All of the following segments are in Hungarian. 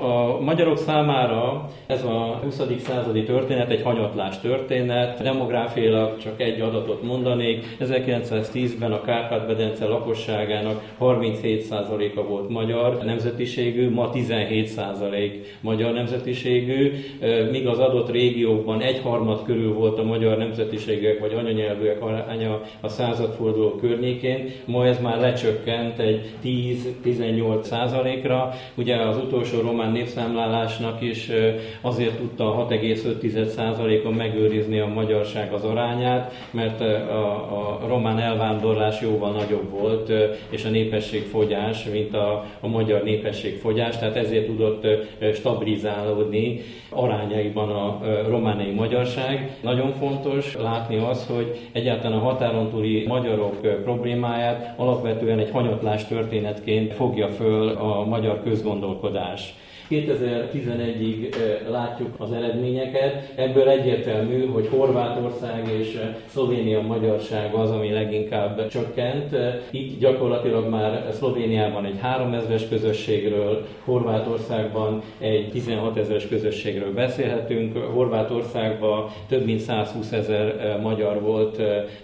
A magyarok számára ez a 20. századi történet egy hanyatlás történet. Demográfiailag csak egy adatot mondanék. 1910-ben a Kárpát-medence lakosságának 37%-a volt magyar nemzetiségű, ma 17% magyar nemzetiségű, míg az adott régiókban egyharmad körül volt a magyar nemzetiségűek vagy anyanyelvűek aránya a századforduló környékén. Ma ez már lecsökkent egy 10-18%-ra. Ugye az utolsó román népszámlálásnak is azért tudta 6,5%-on megőrizni a magyarság az arányát, mert a román elvándorlás jóval nagyobb volt, és a népességfogyás, mint a magyar népességfogyás, tehát ezért tudott stabilizálódni arányaiban a romániai magyarság. Nagyon fontos látni az, hogy egyáltalán a határon túli magyarok problémáját alapvetően egy hanyatlás történetként fogja föl a magyar közgondolkodás. 2011-ig látjuk az eredményeket, ebből egyértelmű, hogy Horvátország és Szlovénia magyarság az, ami leginkább csökkent. Itt gyakorlatilag már Szlovéniában egy 3000-es közösségről, Horvátországban egy 16 000-es közösségről beszélhetünk. Horvátországban több mint 120 000 magyar volt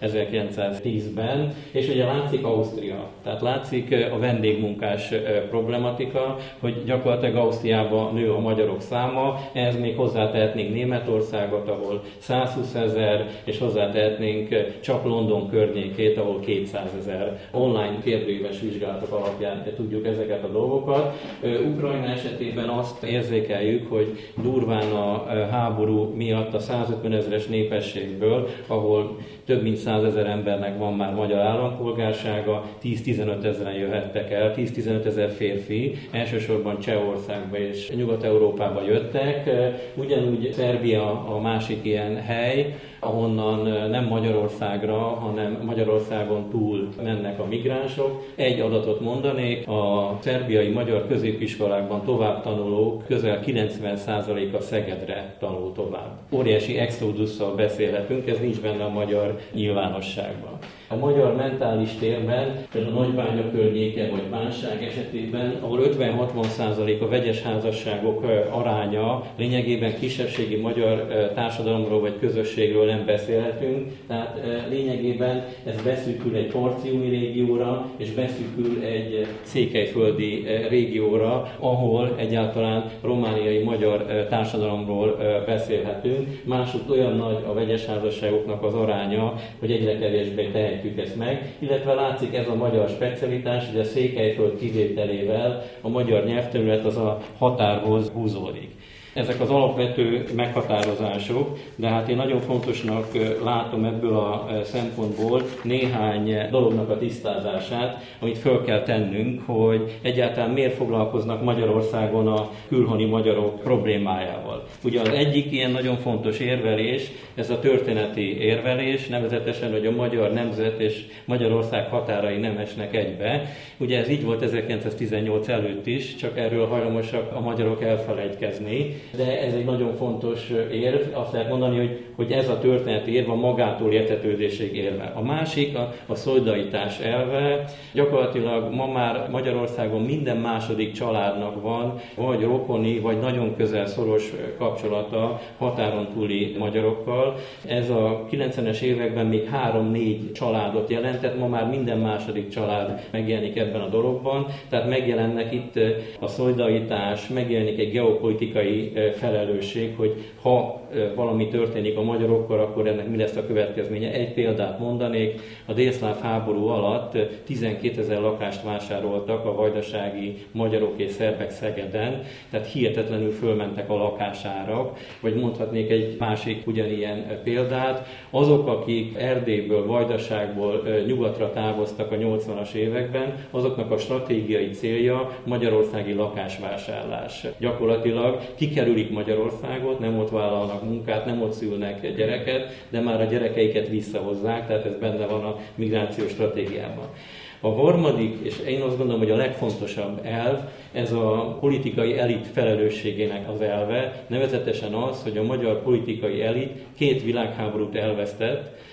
1910-ben, és ugye látszik Ausztria, tehát látszik a vendégmunkás problematika, hogy gyakorlatilag Ausztriában nő a magyarok száma, ehhez még hozzátehetnénk Németországot, ahol 120 000, és hozzátehetnénk csak London környékét, ahol 200 000. Online kérdőíves vizsgálatok alapján tudjuk ezeket a dolgokat. Ukrajna esetében azt érzékeljük, hogy durván a háború miatt a 150 000-es népességből, ahol több mint 100 000 embernek van már magyar állampolgársága, 10-15 000-en jöhettek el, 10-15 000 férfi, elsősorban Csehországba és Nyugat-Európába jöttek. Ugyanúgy Szerbia a másik ilyen hely, ahonnan nem Magyarországra, hanem Magyarországon túl mennek a migránsok. Egy adatot mondanék, a szerbiai magyar középiskolákban tovább tanulók közel 90%-a Szegedre tanul tovább. Óriási exodusszal beszélhetünk, ez nincs benne a magyar nyilvánosságban. A magyar mentális térben, például a Nagybánya környéke vagy Bánság esetében, ahol 50-60% a vegyes házasságok aránya, lényegében kisebbségi magyar társadalomról vagy közösségről nem beszélhetünk, tehát lényegében ez beszűkül egy porciumi régióra, és beszűkül egy székelyföldi régióra, ahol egyáltalán romániai magyar társadalomról beszélhetünk. Másút olyan nagy a vegyes házasságoknak az aránya, hogy egyre kevésbé tehetjük ezt meg, illetve látszik ez a magyar specialitás, hogy a Székelyföld kivételével a magyar nyelvterület az a határhoz húzódik. Ezek az alapvető meghatározások, de hát én nagyon fontosnak látom ebből a szempontból néhány dolognak a tisztázását, amit föl kell tennünk, hogy egyáltalán miért foglalkoznak Magyarországon a külhoni magyarok problémájával. Ugye az egyik ilyen nagyon fontos érvelés, ez a történeti érvelés, nevezetesen, hogy a magyar nemzet és Magyarország határai nem esnek egybe. Ugye ez így volt 1918 előtt is, csak erről hajlamosak a magyarok elfelejtkezni. De ez egy nagyon fontos érv, azt lehet mondani, hogy ez a történeti érv a magától értetődésig érve. A másik a szolidaritás elve. Gyakorlatilag ma már Magyarországon minden második családnak van vagy rokoni, vagy nagyon közel szoros kapcsolata határon túli magyarokkal. Ez a 90-es években még 3-4 családot jelentett, ma már minden második család megjelenik ebben a dologban, tehát megjelennek itt a szolidaritás, megjelenik egy geopolitikai felelősség, hogy ha valami történik a magyarokkal, akkor ennek mi lesz a következménye. Egy példát mondanék, a délszláv háború alatt 12 000 lakást vásároltak a vajdasági magyarok és szerbek Szegeden, tehát hihetetlenül fölmentek a lakásárak, vagy mondhatnék egy másik ugyanilyen példát. Azok, akik Erdélyből, Vajdaságból nyugatra távoztak a 80-as években, azoknak a stratégiai célja magyarországi lakásvásárlás. Gyakorlatilag kikerülik Magyarországot, nem ott vállalnak munkát, nem ott szülnek gyereket, de már a gyerekeiket visszahozzák, tehát ez benne van a migrációs stratégiában. A harmadik, és én azt gondolom, hogy a legfontosabb elv, ez a politikai elit felelősségének az elve, nevezetesen az, hogy a magyar politikai elit 2 világháborút elvesztett,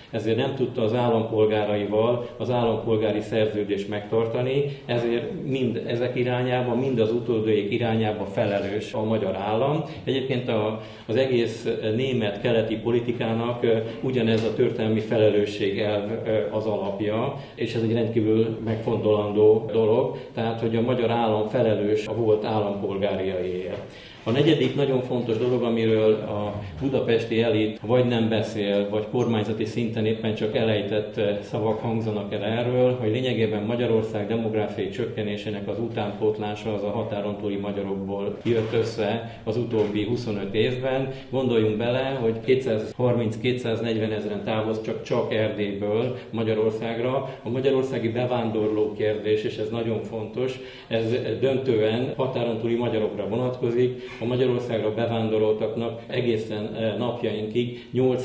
ezért nem tudta az állampolgáraival az állampolgári szerződést megtartani, ezért mind ezek irányába, mind az utódjaik irányába felelős a magyar állam. Egyébként az egész német keleti politikának ugyanez a történelmi felelősség elv az alapja, és ez egy rendkívül megfontolandó dolog, tehát hogy a magyar állam felelős a volt állampolgárjaiért. A negyedik nagyon fontos dolog, amiről a budapesti elit vagy nem beszél, vagy kormányzati szinten éppen csak elejtett szavak hangzanak el erről, hogy lényegében Magyarország demográfiai csökkenésének az utánpótlása az a határon túli magyarokból jött össze az utóbbi 25 évben. Gondoljunk bele, hogy 230-240 ezeren távoztak csak Erdélyből Magyarországra. A magyarországi bevándorló kérdés, és ez nagyon fontos, ez döntően határon túli magyarokra vonatkozik. A Magyarországra bevándoroltaknak egészen napjainkig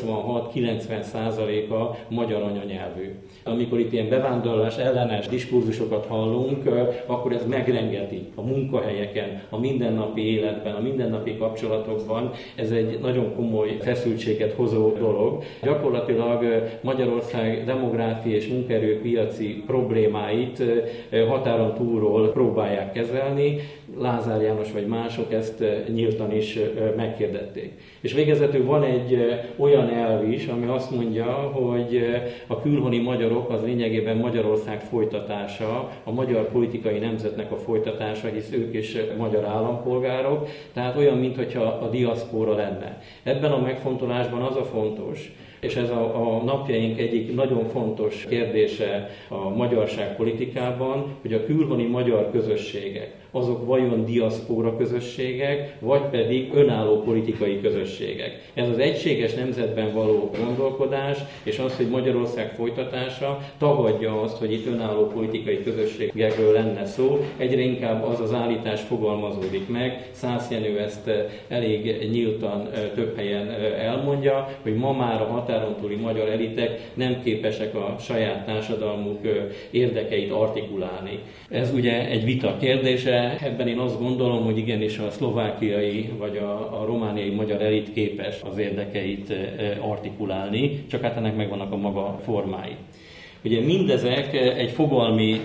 86-90%-a magyar anyanyelvű. Amikor itt ilyen bevándorlás ellenes diskurzusokat hallunk, akkor ez megrengeti a munkahelyeken, a mindennapi életben, a mindennapi kapcsolatokban. Ez egy nagyon komoly feszültséget hozó dolog. Gyakorlatilag Magyarország demográfiai és munkaerőpiaci problémáit határon túlról próbálják kezelni. Lázár János vagy mások ezt nyíltan is meghirdették. És végezetül van egy olyan elv is, ami azt mondja, hogy a külhoni magyarok az lényegében Magyarország folytatása, a magyar politikai nemzetnek a folytatása, hisz ők is magyar állampolgárok, tehát olyan, mintha a diaszpóra lenne. Ebben a megfontolásban az a fontos, és ez a napjaink egyik nagyon fontos kérdése a magyarság politikában, hogy a külhoni magyar közösségek, azok vajon diaszpóra közösségek, vagy pedig önálló politikai közösségek. Ez az egységes nemzetben való gondolkodás, és az, hogy Magyarország folytatása tagadja azt, hogy itt önálló politikai közösségekről lenne szó. Egyre inkább az az állítás fogalmazódik meg, Szász Jenő ezt elég nyíltan több helyen elmondja, hogy ma már a határon túli magyar elitek nem képesek a saját társadalmuk érdekeit artikulálni. Ez ugye egy vita kérdése. Ebben én azt gondolom, hogy igenis a szlovákiai vagy a romániai magyar elit képes az érdekeit artikulálni, csak hát ennek megvannak a maga formái. Ugye mindezek egy fogalmi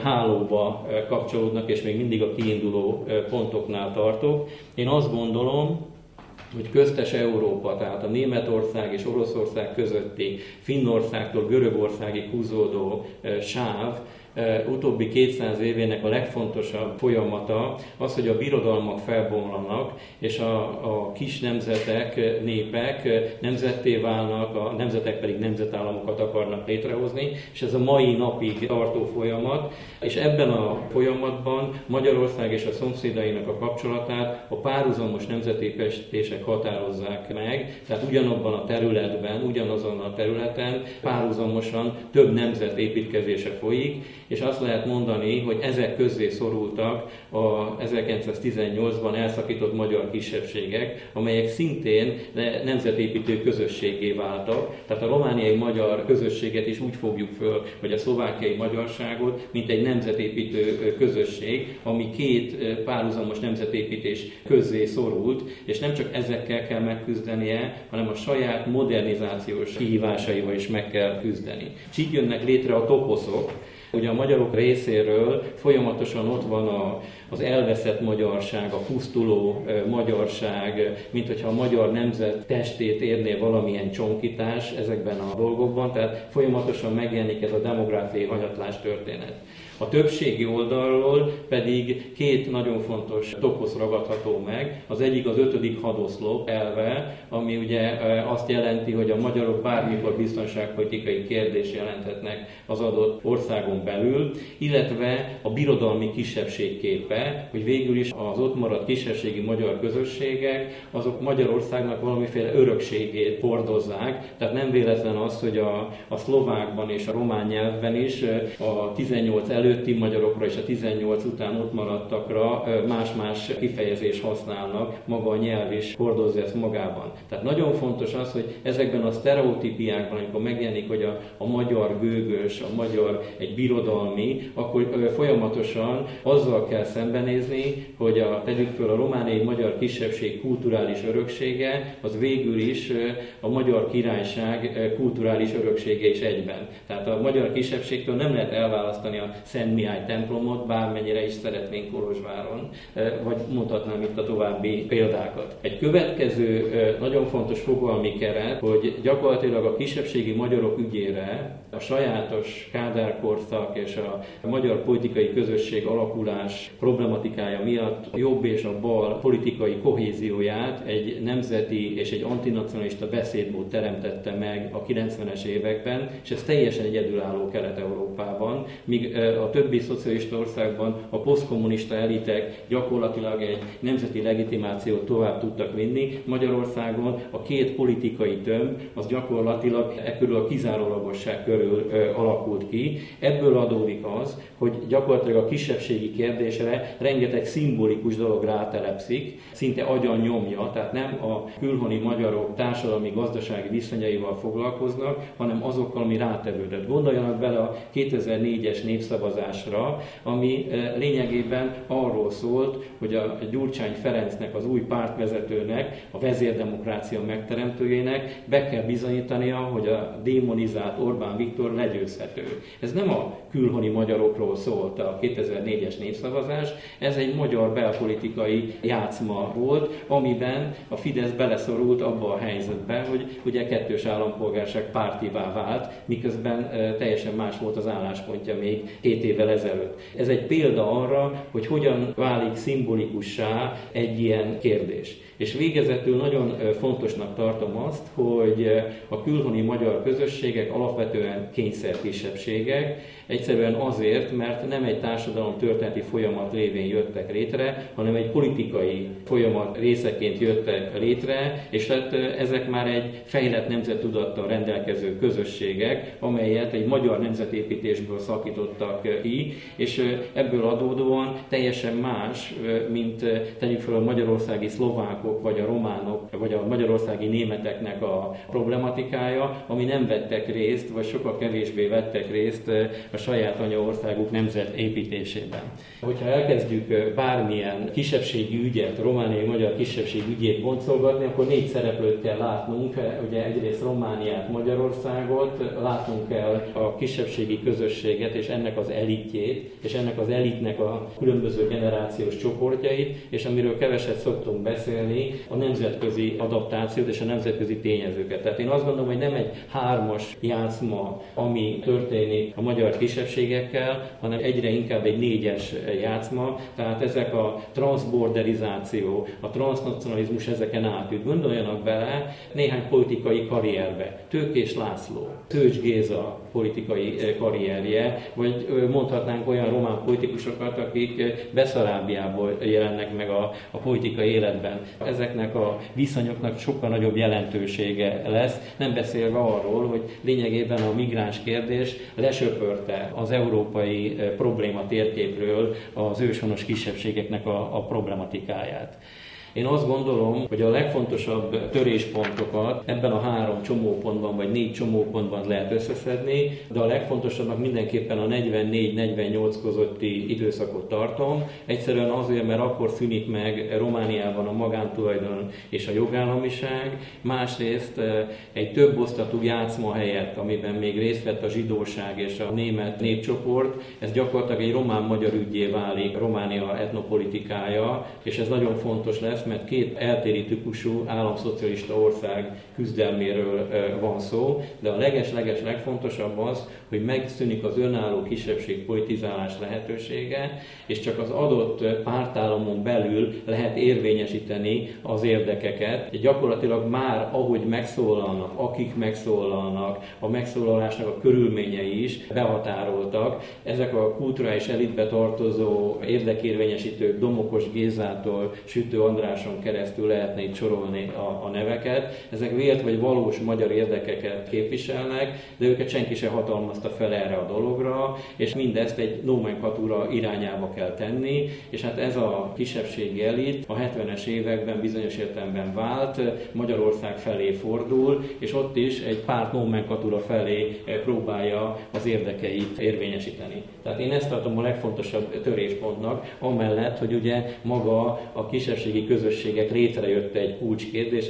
hálóba kapcsolódnak, és még mindig a kiinduló pontoknál tartok. Én azt gondolom, hogy köztes Európa, tehát a Németország és Oroszország közötti Finnországtól Görögországig húzódó sáv utóbbi 200 évének a legfontosabb folyamata az, hogy a birodalmak felbomlanak, és a kis nemzetek, népek nemzetté válnak, a nemzetek pedig nemzetállamokat akarnak létrehozni, és ez a mai napig tartó folyamat, és ebben a folyamatban Magyarország és a szomszédainak a kapcsolatát a párhuzamos nemzetépítések határozzák meg, tehát ugyanabban a területben, ugyanazon a területen párhuzamosan több nemzet építkezése folyik, és azt lehet mondani, hogy ezek közé szorultak a 1918-ban elszakított magyar kisebbségek, amelyek szintén nemzetépítő közösségé váltak. Tehát a romániai magyar közösséget is úgy fogjuk föl, vagy a szlovákiai magyarságot, mint egy nemzetépítő közösség, ami két párhuzamos nemzetépítés közé szorult, és nem csak ezekkel kell megküzdenie, hanem a saját modernizációs kihívásaival is meg kell küzdeni. És így jönnek létre a toposzok. Ugye a magyarok részéről folyamatosan ott van az elveszett magyarság, a pusztuló magyarság, mint hogyha a magyar nemzet testét érné valamilyen csonkítás ezekben a dolgokban, tehát folyamatosan megjelenik ez a demográfiai hanyatlás történet. A többségi oldalról pedig két nagyon fontos toposz ragadható meg. Az egyik az 5. hadoszlop elve, ami ugye azt jelenti, hogy a magyarok bármikor biztonságpolitikai kérdést jelenthetnek az adott országon belül, illetve a birodalmi kisebbség képe, hogy végül is az ott maradt kisebbségi magyar közösségek, azok Magyarországnak valamiféle örökségét hordozzák, tehát nem véletlen az, hogy a szlovákban és a román nyelvben is a 18 előtt előtti magyarokra és a 18 után ott maradtakra más-más kifejezést használnak, maga a nyelv is hordozza ezt magában. Tehát nagyon fontos az, hogy ezekben a sztereotípiákban, amikor megjelenik, hogy a magyar gőgös, a magyar egy birodalmi, akkor folyamatosan azzal kell szembenézni, hogy tegyük föl a romániai magyar kisebbség kulturális öröksége, az végül is a magyar királyság kulturális öröksége is egyben. Tehát a magyar kisebbségtől nem lehet elválasztani a Szent Mihály templomot, bármennyire is szeretnénk Kolozsváron, vagy mondhatnám itt a további példákat. Egy következő nagyon fontos fogalmi keret, hogy gyakorlatilag a kisebbségi magyarok ügyére a sajátos Kádár korszak és a magyar politikai közösség alakulás problematikája miatt jobb és a bal politikai kohézióját egy nemzeti és egy antinacionalista beszédmód teremtette meg a 90-es években, és ez teljesen egyedülálló Kelet-Európában, míg a többi szocialista országban a posztkommunista elitek gyakorlatilag egy nemzeti legitimációt tovább tudtak vinni. Magyarországon a két politikai tömb az gyakorlatilag körül a kizárólagosság körül alakult ki. Ebből adódik az, hogy gyakorlatilag a kisebbségi kérdésre rengeteg szimbolikus dolog rátelepszik, szinte agyon nyomja, tehát nem a külhoni magyarok társadalmi-gazdasági viszonyaival foglalkoznak, hanem azokkal, ami rátevődött. Gondoljanak bele a 2004-es népszavazásra, ami lényegében arról szólt, hogy a Gyurcsány Ferencnek, az új pártvezetőnek, a vezérdemokrácia megteremtőjének be kell bizonyítania, hogy a démonizált Orbán Viktor legyőzhető. Ez nem a külhoni magyarokról szólt a 2004-es népszavazás, ez egy magyar belpolitikai játszma volt, amiben a Fidesz beleszorult abba a helyzetbe, hogy ugye kettős állampolgárság pártivá vált, miközben teljesen más volt az álláspontja még 7 évvel ezelőtt. Ez egy példa arra, hogy hogyan válik szimbolikussá egy ilyen kérdés. És végezetül nagyon fontosnak tartom azt, hogy a külhoni magyar közösségek alapvetően kényszerkisebbségek, egyszerűen azért, mert nem egy társadalom történeti folyamat révén jöttek létre, hanem egy politikai folyamat részeként jöttek létre, és tehát ezek már egy fejlett nemzettudattal rendelkező közösségek, amelyet egy magyar nemzetépítésből szakítottak ki, és ebből adódóan teljesen más, mint tegyük fel a magyarországi szlovákok, vagy a románok, vagy a magyarországi németeknek a problematikája, ami nem vettek részt, vagy sokkal kevésbé vettek részt a saját anyaországuk nemzetépítésében. Hogyha elkezdjük bármilyen kisebbségi ügyet, romániai magyar kisebbségi ügyét boncolgatni, akkor 4 szereplőt kell látnunk, ugye egyrészt Romániát, Magyarországot, látnunk kell a kisebbségi közösséget és ennek az elitjét, és ennek az elitnek a különböző generációs csoportjait, és amiről keveset szoktunk beszélni, a nemzetközi adaptációt és a nemzetközi tényezőket. Tehát én azt gondolom, hogy nem egy 3-as játszma, ami történik a magyar kisebbségekkel, hanem egyre inkább egy 4-es játszma, tehát ezek a transzborderizáció, a transznacionalizmus ezeken átüt. Gondoljanak bele néhány politikai karrierbe. Tőkés László, Szőcs Géza politikai karrierje, vagy mondhatnánk olyan román politikusokat, akik Beszarábiából jelennek meg a politikai életben. Ezeknek a viszonyoknak sokkal nagyobb jelentősége lesz, nem beszélve arról, hogy lényegében a migráns kérdés lesöpörte az európai probléma térképről az őshonos kisebbségeknek a problematikáját. Én azt gondolom, hogy a legfontosabb töréspontokat ebben a 3 csomópontban vagy 4 csomópontban lehet összeszedni, de a legfontosabbnak mindenképpen a 44-48 közötti időszakot tartom. Egyszerűen azért, mert akkor szűnik meg Romániában a magántulajdon és a jogállamiság, másrészt egy több osztatú játszma helyett, amiben még részt vett a zsidóság és a német népcsoport, ez gyakorlatilag egy román-magyar üggyé válik Románia etnopolitikája, és ez nagyon fontos lesz, mert 2 eltérő típusú államszocialista ország küzdelméről van szó, de a leges-leges legfontosabb az, hogy megszűnik az önálló kisebbség politizálás lehetősége, és csak az adott pártállamon belül lehet érvényesíteni az érdekeket. Gyakorlatilag már ahogy megszólalnak, akik megszólalnak, a megszólalásnak a körülményei is behatároltak. Ezek a kulturális elitbe tartozó érdekérvényesítők Domokos Gézától Sütő András forráson keresztül lehetne itt sorolni a neveket. Ezek vélt vagy valós magyar érdekeket képviselnek, de őket senki se hatalmazta fel erre a dologra, és mindezt egy nomenklatúra irányába kell tenni, és hát ez a kisebbségi elit a 70-es években bizonyos értelemben vált, Magyarország felé fordul, és ott is egy párt nomenklatúra felé próbálja az érdekeit érvényesíteni. Tehát én ezt tartom a legfontosabb töréspontnak, amellett, hogy ugye maga a kisebbségi közösségek létrejött egy kulcskérdés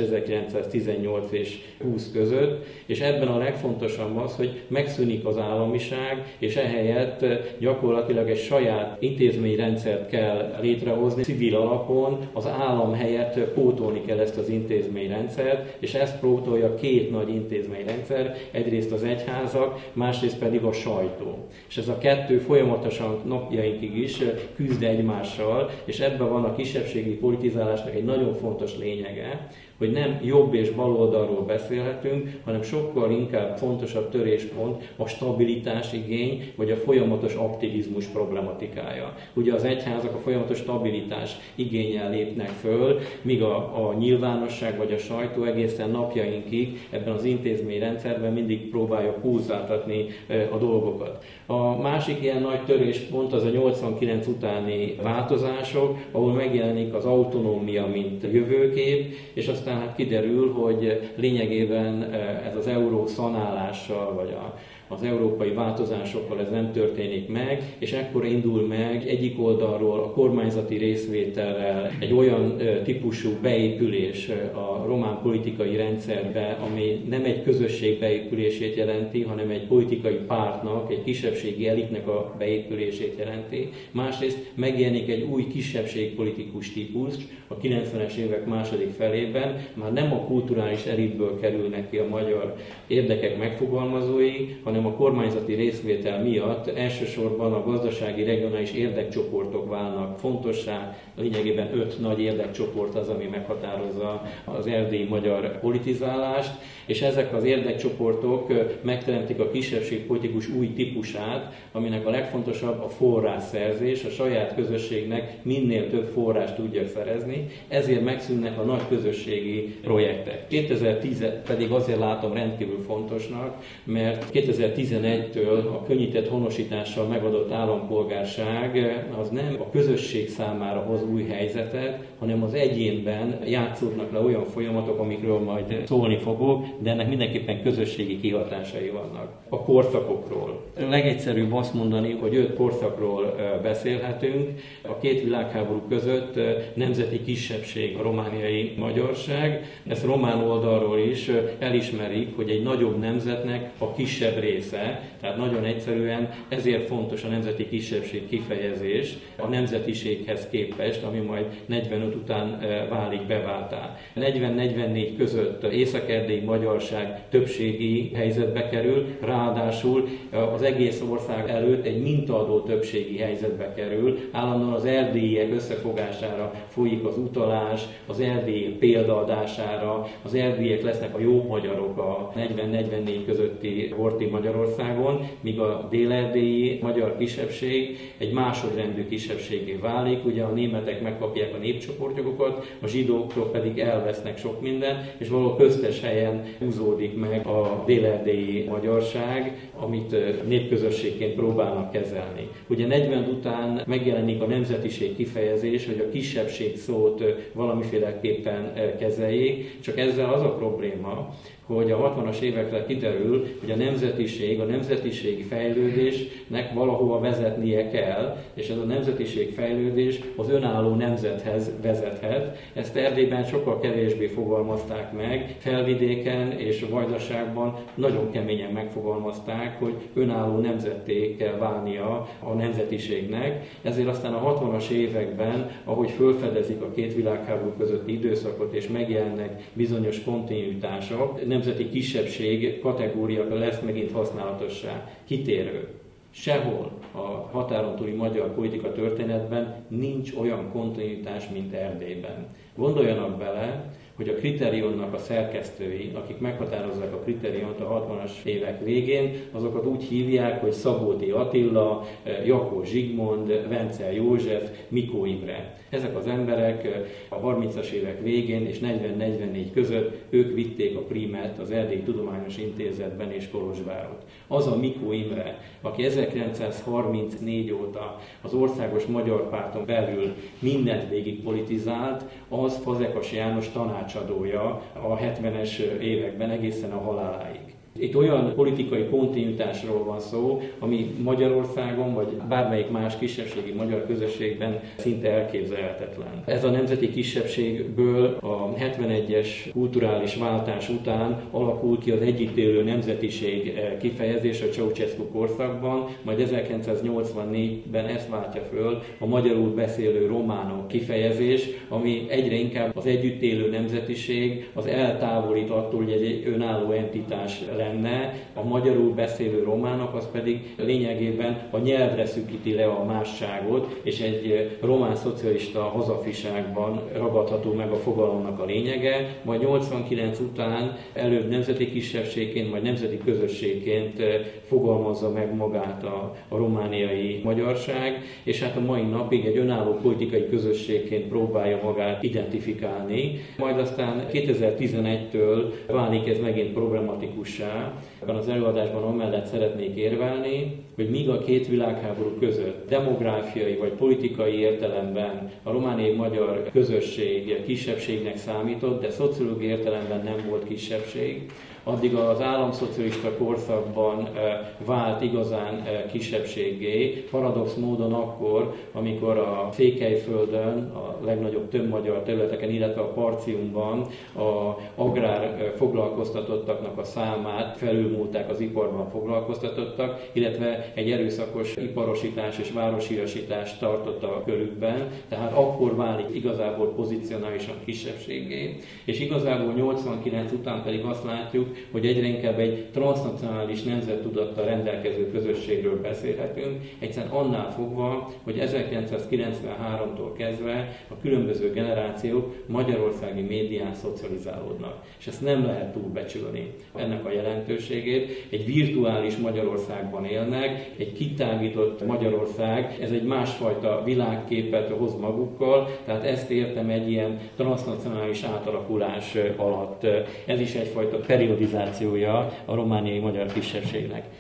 1918 és 20 között, és ebben a legfontosabb az, hogy megszűnik az államiság, és ehelyett gyakorlatilag egy saját intézményrendszert kell létrehozni, civil alapon az állam helyett pótolni kell ezt az intézményrendszert, és ezt pótolja két nagy intézményrendszer, egyrészt az egyházak, másrészt pedig a sajtó. És ez a kettő folyamatosan napjainkig is küzd egymással, és ebben van a kisebbségi politizálásnak egy nagyon fontos lényege, hogy nem jobb és baloldalról beszélhetünk, hanem sokkal inkább fontosabb töréspont a stabilitás igény, vagy a folyamatos aktivizmus problematikája. Ugye az egyházak a folyamatos stabilitás igénnyel lépnek föl, míg a nyilvánosság vagy a sajtó egészen napjainkig ebben az intézményrendszerben mindig próbálja húzzáltatni a dolgokat. A másik ilyen nagy töréspont az a 89 utáni változások, ahol megjelenik az autonómia, mint jövőkép, és aztán hát kiderül, hogy lényegében ez az euró szanálással, vagy az európai változásokkal ez nem történik meg, és ekkor indul meg egyik oldalról a kormányzati részvétellel egy olyan típusú beépülés a román politikai rendszerbe, ami nem egy közösség beépülését jelenti, hanem egy politikai pártnak, egy kisebbségi elitnek a beépülését jelenti. Másrészt megjelenik egy új kisebbségpolitikus típus a 90-es évek második felében, már nem a kulturális elitből kerülnek ki a magyar érdekek megfogalmazói, hanem a kormányzati részvétel miatt elsősorban a gazdasági regionális érdekcsoportok válnak fontossá, lényegében 5 nagy érdekcsoport az, ami meghatározza az erdélyi magyar politizálást, és ezek az érdekcsoportok megteremtik a kisebbségpolitikus új típusát, aminek a legfontosabb a forrásszerzés, a saját közösségnek minél több forrást tudja szerezni, ezért megszűnnek a nagy közösségi projektek. 2010 pedig azért látom rendkívül fontosnak, mert 2011-től a könnyített honosítással megadott állampolgárság az nem a közösség számára hoz új helyzetet, hanem az egyénben játszódnak le olyan folyamatok, amikről majd szólni fogok, de ennek mindenképpen közösségi kihatásai vannak. A korszakokról. Legegyszerűbb azt mondani, hogy 5 korszakról beszélhetünk. A két világháború között nemzeti kisebbség a romániai magyarság. Ezt román oldalról is elismerik, hogy egy nagyobb nemzetnek a kisebb része, tehát nagyon egyszerűen ezért fontos a nemzeti kisebbség kifejezés a nemzetiséghez képest, ami majd 45 után válik beváltá. 40-44 között észak-erdélyi magyarság többségi helyzetbe kerül, ráadásul az egész ország előtt egy mintaadó többségi helyzetbe kerül. Állandóan az erdélyiek összefogására folyik az utalás, az erdélyiek példaadására, az erdélyiek lesznek a jó magyarok a 40-44 közötti horthy Magyarországon, míg a délerdélyi magyar kisebbség egy másodrendű kisebbségé válik. Ugye a németek megkapják a népcsoportjogokat, a zsidóktól pedig elvesznek sok minden, és valahol köztes helyen húzódik meg a délerdélyi magyarság, amit népközösségként próbálnak kezelni. Ugye 40 után megjelenik a nemzetiség kifejezés, hogy a kisebbség szót valamiféleképpen kezeljék, csak ezzel az a probléma, hogy a 60-as évekre kiderül, hogy a nemzetiségi fejlődésnek valahova vezetnie kell, és ez a nemzetiség fejlődés az önálló nemzethez vezethet. Ezt Erdélyben sokkal kevésbé fogalmazták meg, Felvidéken és Vajdaságban nagyon keményen megfogalmazták, hogy önálló nemzetté kell válnia a nemzetiségnek. Ezért aztán a 60-as években, ahogy felfedezik a két világháború közötti időszakot és megjelennek bizonyos kontinuitások, nemzeti kisebbség kategória lesz megint használatossá, kitérő. Sehol a határon túli magyar politika történetben nincs olyan kontinuitás, mint Erdélyben. Gondoljanak bele, hogy a Kriterionnak a szerkesztői, akik meghatározzák a Kriteriont a 60-as évek végén, azokat úgy hívják, hogy Szabódi Attila, Jakó Zsigmond, Vencel József, Mikó Imre. Ezek az emberek a 30-as évek végén és 40-44 között ők vitték a prímet az Erdélyi Tudományos Intézetben és Kolozsváron. Az a Mikó Imre, aki 1934 óta az Országos Magyar Párton belül mindent végig politizált, az Fazekas János tanácsadója a 70-es években egészen a haláláig. Itt olyan politikai kontinuitásról van szó, ami Magyarországon, vagy bármelyik más kisebbségi magyar közösségben szinte elképzelhetetlen. Ez a nemzeti kisebbségből a 71-es kulturális váltás után alakul ki az együtt élő nemzetiség kifejezés a Ceausescu korszakban, majd 1984-ben ezt váltja föl a magyarul beszélő románok kifejezés, ami egyre inkább az együtt élő nemzetiség az eltávolít attól, hogy egy önálló entitás lenne, a magyarul beszélő románok az pedig lényegében a nyelvre szűkíti le a másságot, és egy román szocialista hazafiságban ragadható meg a fogalomnak a lényege, majd 89 után előbb nemzeti kisebbségként, majd nemzeti közösségként fogalmazza meg magát a romániai magyarság, és hát a mai napig egy önálló politikai közösségként próbálja magát identifikálni, majd aztán 2011-től válik ez megint problematikussá. Ebben az előadásban amellett szeretnék érvelni, hogy míg a két világháború között demográfiai vagy politikai értelemben a romániai magyar közösség kisebbségnek számított, de szociológiai értelemben nem volt kisebbség, addig az államszocialista korszakban vált igazán kisebbséggé. Paradox módon akkor, amikor a Székelyföldön, a legnagyobb többmagyar területeken, illetve a Partiumban a agrár foglalkoztatottaknak a számát felülmúlták az iparban foglalkoztatottak, illetve egy erőszakos iparosítás és városiasítás tartott a körükben, tehát akkor válik igazából pozicionálisan kisebbséggé, és igazából 89 után pedig azt látjuk, hogy egyre inkább egy transznacionális nemzettudattal rendelkező közösségről beszélhetünk, egyszerűen annál fogva, hogy 1993-tól kezdve a különböző generációk magyarországi médián szocializálódnak. És ezt nem lehet túlbecsülni, ennek a jelentőségét. Egy virtuális Magyarországban élnek, egy kitágított Magyarország, ez egy másfajta világképet hoz magukkal, tehát ezt értem egy ilyen transznacionális átalakulás alatt. Ez is egyfajta periodizációja a romániai magyar kisebbségnek.